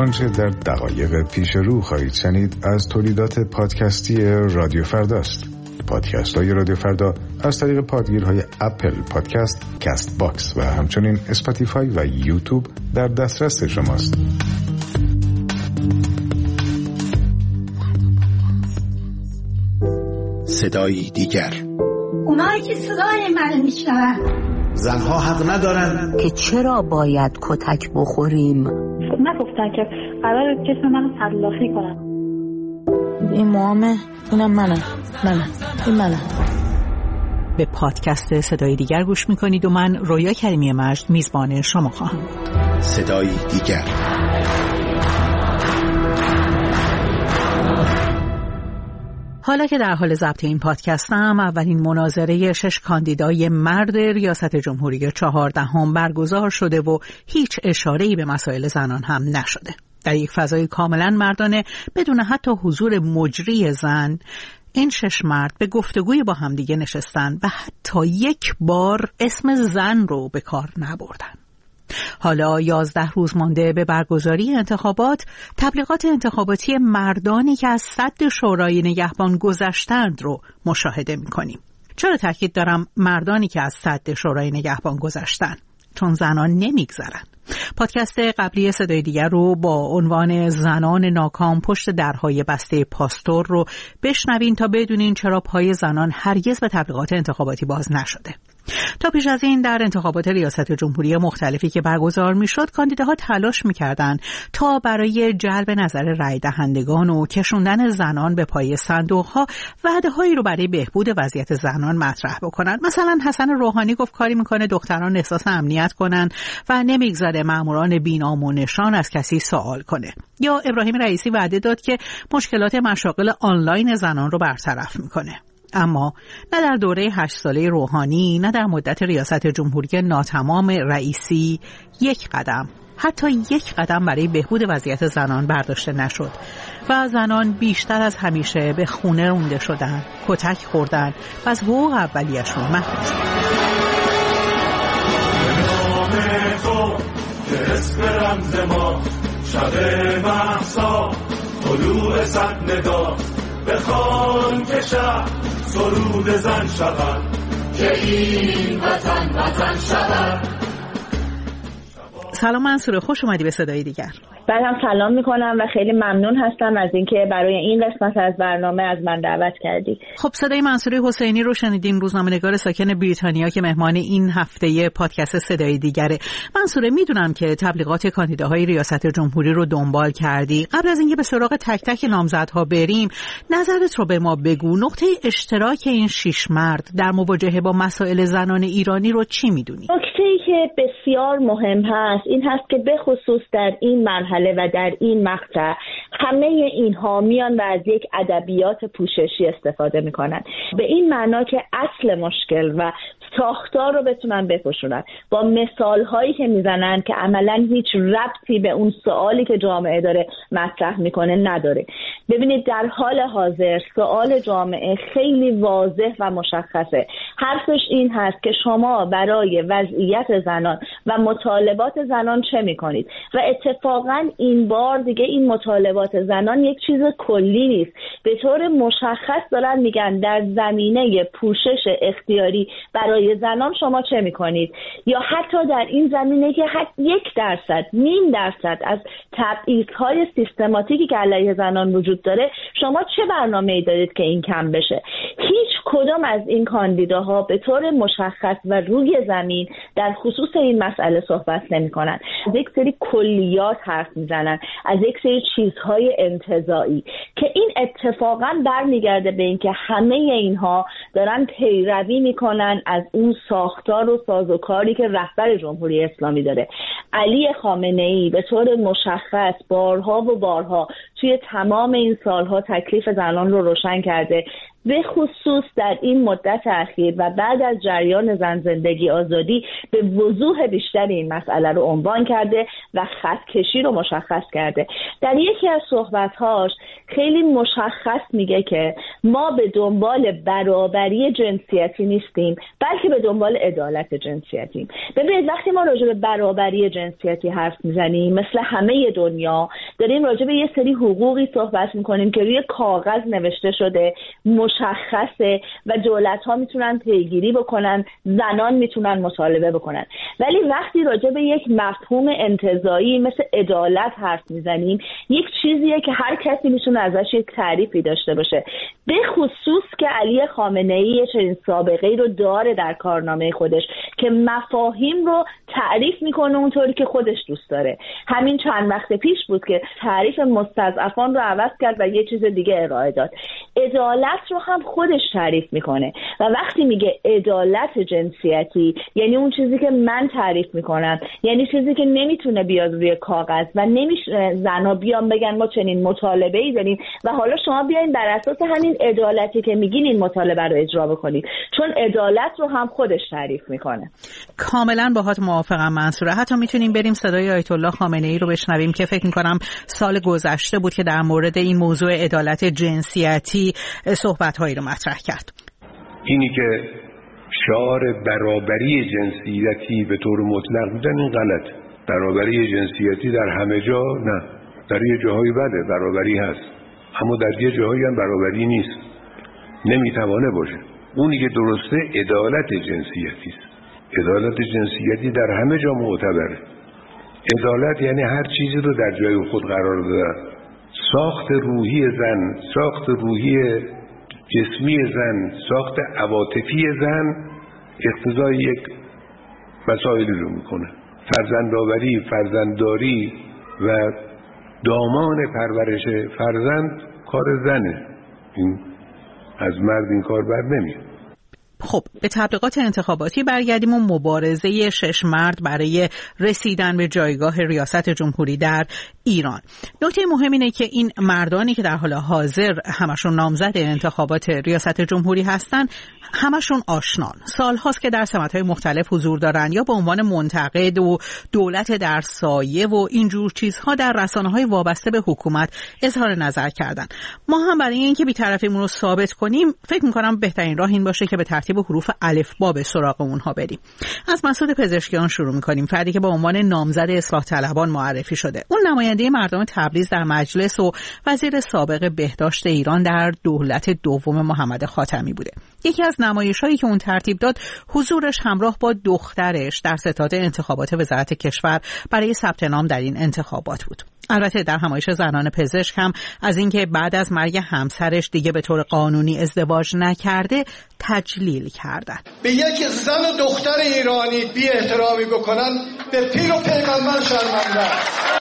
آنچه در دقایق پیش رو خواهید شنید از تولیدات پادکستی رادیو فرداست. پادکست های رادیو فردا از طریق پادگیرهای اپل پادکست، کست باکس و همچنین اسپاتیفای و یوتیوب در دسترس شماست. صدایی دیگر. اونایی که صدای منو میشنون زنها حق ندارن که چرا باید کتک بخوریم. نگفتن که قرار جسم منو تلافی کنن. این موامه، اینم منم. این منم. به پادکست صدای دیگر گوش میکنید و من رویا کریمی مجد میزبان شما خواهم بود. صدایی دیگر. حالا که در حال ضبط این پادکستم، اولین مناظره 6 کاندیدای مرد ریاست جمهوری 14 برگزار شده و هیچ اشاره‌ای به مسائل زنان هم نشده. در یک فضای کاملا مردانه بدون حتی حضور مجری زن، این 6 مرد به گفتگوی با همدیگه نشستن و حتی یک بار اسم زن رو به کار نبردن. حالا 11 روز مانده به برگزاری انتخابات، تبلیغات انتخاباتی مردانی که از سد شورای نگهبان گذشتند رو مشاهده می‌کنیم. چرا تاکید دارم مردانی که از سد شورای نگهبان گذشتند؟ چون زنان نمیگذرن. پادکست قبلی صدای دیگر رو با عنوان زنان ناکام پشت درهای بسته پاستور رو بشنوین تا بدونین چرا پای زنان هرگز به تبلیغات انتخاباتی باز نشده. تا پیش از این در انتخابات ریاست جمهوری مختلفی که برگزار میشد، کاندیداها تلاش میکردند تا برای جلب نظر رای دهندگان و کشوندن زنان به پای صندوق‌ها وعده‌هایی رو برای بهبود وضعیت زنان مطرح بکنن. مثلا حسن روحانی گفت کاری میکنه دختران احساس امنیت کنن و نمیگذاره ماموران بینام و نشان از کسی سوال کنه. یا ابراهیم رئیسی وعده داد که مشکلات مشاغل آنلاین زنان رو برطرف میکنه. اما نه در دوره 8 ساله روحانی، نه در مدت ریاست جمهوری ناتمام رئیسی حتی یک قدم برای بهبود وضعیت زنان برداشته نشد و زنان بیشتر از همیشه به خونه رونده شدن، کتک خوردن و از حقوق اولیه‌شون محروم شدن. اسم رمز ما شب مهسا طلوع صد ندا بخوان که شب سرود زن شود که این وطن شود. سلام منصوره، خوش اومدی به صدای دیگر. بعدم سلام میکنم و خیلی ممنون هستم از اینکه برای این قسمت از برنامه از من دعوت کردی. خب صدای منصوره حسینی رو شنیدیم، روزنامه‌نگار ساکن بریتانیا که مهمان این هفته پادکست صدای دیگره. منصوره، میدونم که تبلیغات کاندیداهای ریاست جمهوری رو دنبال کردی. قبل از اینکه به سراغ تک تک نامزدها بریم، نظرت رو به ما بگو. نقطه اشتراک این 6 مرد در مواجهه با مسائل زنان ایرانی رو چی میدونی؟ نکته‌ای که بسیار مهم هست این هست که به خصوص در این مرحله و در این مقطع همه اینها میان و از یک ادبیات پوششی استفاده میکنن، به این معنا که اصل مشکل و ساختار رو بتونن بپوشونن با مثال هایی که میزنن که عملا هیچ ربطی به اون سوالی که جامعه داره مطرح میکنه نداره. ببینید در حال حاضر سوال جامعه خیلی واضح و مشخصه. حرفش این هست که شما برای وضعیت زنان و مطالبات زنان چه میکنید و اتفاقا این بار دیگه این مطالبات زنان یک چیز کلی نیست. به طور مشخص دارن میگن در زمینه پوشش اختیاری برای زنان شما چه میکنید، یا حتی در این زمینه که 1%، 0.5% از تبعیض‌های سیستماتیکی که علیه زنان وجود داره شما چه برنامه‌ای دارید که این کم بشه؟ هیچ کدام از این کاندیداها به طور مشخص و روی زمین در خصوص این مسئله صحبت نمی‌کنن. از یک سری کلیات حرف میزنن، از یک سری چیزهای انتزاعی که این اتفاقا برمیگرده به این که همه اینها دارن پیروی میکنن از اون ساختار و سازوکاری که رهبر جمهوری اسلامی داره. علی خامنه‌ای به طور مشخص بارها و بارها توی تمام این سالها تکلیف زنان رو روشن کرده، به خصوص در این مدت اخیر و بعد از جریان زن زندگی آزادی به وضوح بیشتر این مسئله رو عنوان کرده و خط کشی رو مشخص کرده. در یکی از صحبت‌هاش خیلی مشخص میگه که ما به دنبال برابری جنسیتی نیستیم، بلکه به دنبال عدالت جنسیتیم. ببینید وقتی ما راجع به برابری جنسیتی حرف میزنیم، مثل همه دنیا داریم راجع به یه سری حقوقی صحبت میکنیم که روی کاغذ نوشته شده، مشخصه و دولت‌ها میتونن پیگیری بکنن، زنان میتونن مطالبه بکنن. ولی وقتی راجع به یک مفهوم انتزاعی مثل عدالت حرف میزنیم، یک چیزیه که هر کسی میتونه ازش یک تعریفی داشته باشه، به خصوص که علی خامنه‌ای چنین سابقه‌ای رو داره در کارنامه خودش که مفاهیم رو تعریف میکنه اونطوری که خودش دوست داره. همین چند وقت پیش بود که تعریف مستضعفان رو عوض کرد و یه چیز دیگه ارائه داد. عدالت رو هم خودش تعریف میکنه و وقتی میگه عدالت جنسیتی یعنی اون چیزی که من تعریف میکنم، یعنی چیزی که نمیتونه بیاد روی کاغذ و نمیشه زنها بیان بگن ما چنین مطالبه‌ای داریم و حالا شما بیاین بر اساس همین عدالتی که میگین این مطالبه رو اجرا بکنید، چون عدالت رو هم خودش تعریف میکنه. کاملا باهات موافقم منصوره. حتی میتونیم بریم صدای آیت الله خامنه‌ای رو بشنویم که فکر میکنم سال گذشته بود که در مورد این موضوع عدالت جنسیتی صحبت‌هایی رو مطرح کرد. اینی که شعار برابری جنسیتی به طور مطلق میدن این غلط. برابری جنسیتی در همه جا نه، در یه جاهایی بله برابری هست، اما در یه جاهایی هم برابری نیست، نمیتوانه باشه. اونی که درسته عدالت جنسیتی است. عدالت جنسیتی در همه جا معتبره. عدالت یعنی هر چیزی رو در جای خود قرار دادن. ساخت روحی زن، ساخت روحی جسمی زن، ساخت عواطفی زن اقتضای یک مسائلی رو میکنه. فرزندآوری، فرزندداری و دامان پرورش فرزند کار زنه. این از مرد این کار بر نمیاد. خب به تبلیغات انتخاباتی برگردیم و مبارزه 6 مرد برای رسیدن به جایگاه ریاست جمهوری در ایران. نکته مهم اینه که این مردانی که در حال حاضر همشون نامزد انتخابات ریاست جمهوری هستن، همشون آشنان. سالهاست که در سمت‌های مختلف حضور دارن یا به عنوان منتقد و دولت در سایه و اینجور چیزها در رسانه‌های وابسته به حکومت اظهار نظر کردن. ما هم برای اینکه بی‌طرفیمون رو ثابت کنیم فکر می‌کنم بهترین راه این باشه که به ترتیب حروف الفبا به سراغ اونها بریم. از مسعود پزشکیان شروع می‌کنیم، فردی که به عنوان نامزد اصلاح طلبان معرفی شده. اون نماینده مردم تبریز در مجلس و وزیر سابق بهداشت ایران در دولت دوم محمد خاتمی بوده. یکی از نمایش‌هایی که اون ترتیب داد حضورش همراه با دخترش در ستاد انتخابات وزارت کشور برای ثبت نام در این انتخابات بود. البته در همایش زنان پزشک هم از اینکه بعد از مرگ همسرش دیگه به طور قانونی ازدواج نکرده تجلیل کردن. به یک زن و دختر ایرانی بی احترامی بکنن به پیر و پیغمبر شرمنده.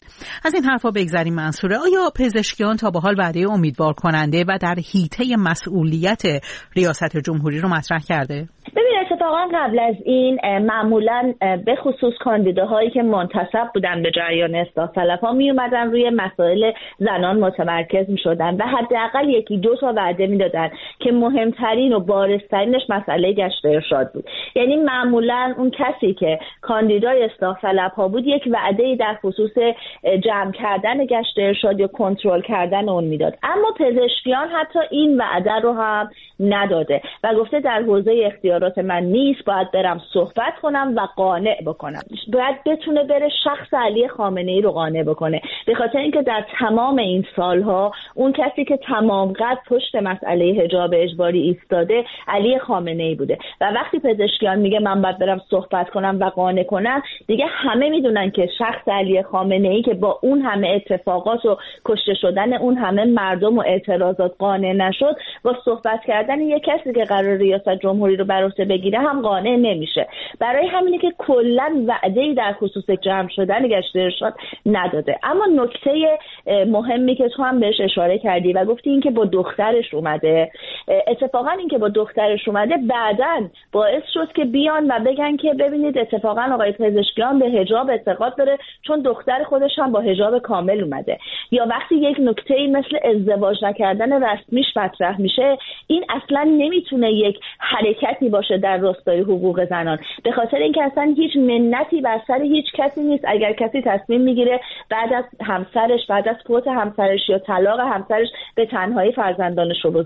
از این حرفا بگذریم منصوره، آیا پزشکیان تا به حال وعده امیدوار کننده و در حیطه مسئولیت ریاست جمهوری رو مطرح کرده؟ ببین اتفاقا قبل از این معمولا به خصوص کاندیداهایی که منتسب بودن به جریان اصلاح طلب‌ها می اومدن روی مسائل زنان متمرکز می شدن و حداقل یکی دو تا وعده می دادن که مهمترین و بارزترینش مسئله گشت ارشاد بود. یعنی معمولا اون کسی که کاندیدای اصلاح طلب‌ها بود یک وعده‌ای در خصوص جمع کردن گشت ارشاد یا کنترل کردن اون میداد. اما پزشکیان حتی این وعده رو هم نداده و گفته در حوزه اختیارات من نیست، باید برم صحبت کنم و قانع بکنم. باید بتونه بره شخص علی خامنه‌ای رو قانع بکنه، به خاطر اینکه در تمام این سالها اون کسی که تمام قد پشت مسئله حجاب اجباری ایستاده علی خامنه‌ای بوده و وقتی پزشکیان میگه من باید برم صحبت کنم و قانع کنم، دیگه همه میدونن که شخص علی خامنه‌ای که با اون همه اتفاقات و کشته شدن اون همه مردم و اعتراضات قانع نشد، با صحبت کردن یک کسی که قرار ریاست جمهوری رو بر عهده بگیره هم قانع نمیشه. برای همینه که کلا وعده‌ای در خصوص جمع شدن گشت ارشاد نداده. اما نکته مهمی که تو هم بهش اشاره کردی و گفتی این که با دخترش اومده، اتفاقا این که با دخترش اومده بعداً باعث شد که بیان و بگن که ببینید اتفاقا آقای پزشکیان به حجاب اعتقاد داره چون دختر خودش هم با حجاب کامل اومده. یا وقتی یک نکته‌ای مثل ازدواج نکردن رسمیش مطرح میشه، این اصلا نمیتونه یک حرکتی باشه در راستای حقوق زنان، به خاطر اینکه اصلا هیچ منتی بر سر هیچ کسی نیست. اگر کسی تصمیم میگیره بعد از همسرش، بعد از فوت همسرش یا طلاق همسرش به تنهایی فرزندانش رو